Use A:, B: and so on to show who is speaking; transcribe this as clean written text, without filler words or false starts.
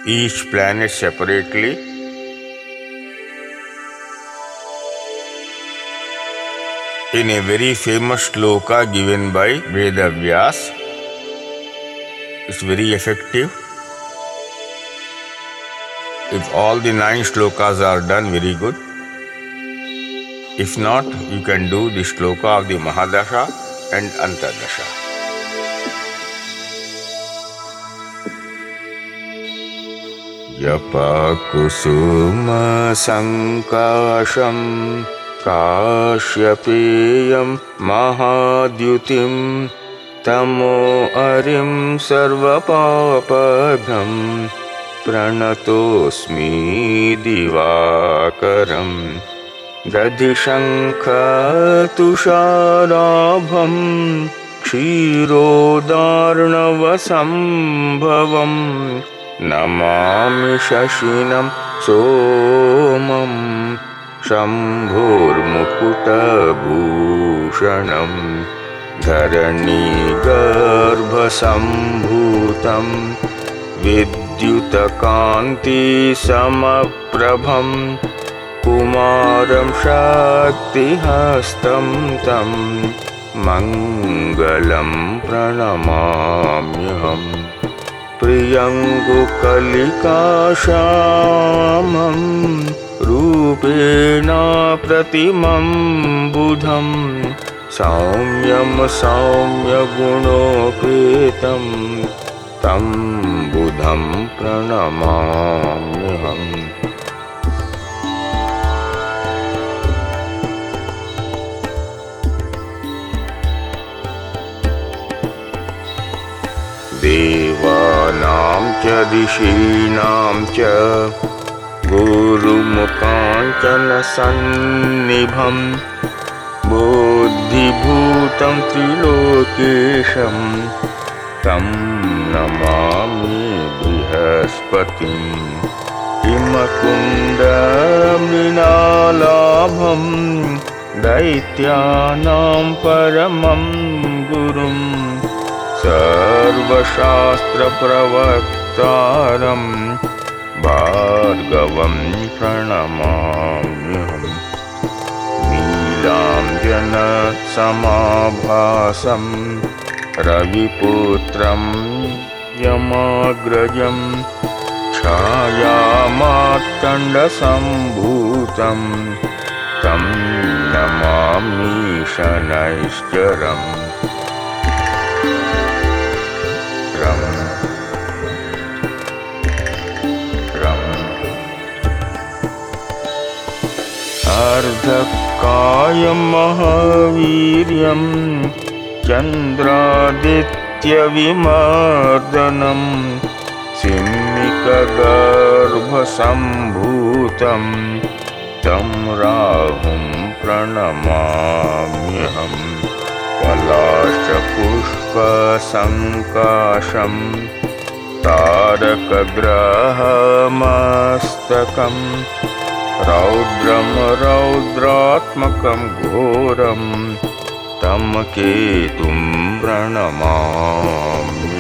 A: each planet separately. In a very famous shloka given by Vedavyas, it's very effective. If all the 9 shlokas are done, very good. If not, you can do the shloka of the Mahadasha and Antardasha. Yapa kusuma sankasham kashyapeyam mahadyutim tamo arim sarvapapabham pranatosmi divakaram dadhishankha tusharabham kshirodarnavasambhavam namami shashinam somam shambhurmukutabhushanam dharani garbhasambhutam vidyutakanti samaprabham kumaram shaktihastam tam mangalam pranamamyaham priyangukalikashamam rupena pratimam budham saumyam saumya gunopetam tam budham pranamamyaham. Devanam cha rishinam cha gurumukanchana sannibham buddhibhutam trilokesham tam namami brihaspatim himakunda mrinalabham daityanam paramam gurum sarvashastra pravaktaram bhargavam pranamamyaham neelamjana samabhasam raviputram yamagrajam chhayamartanda sambhutam tam namami shanaishcharam. Ardhakayam mahaviryam chandraditya vimardanam simmika garbha sambhutam tam rahum pranamamyaham palasha pushpa sankasham taraka grahamastakam raudram raudratmakam ghoram tam ketum pranamamyaham.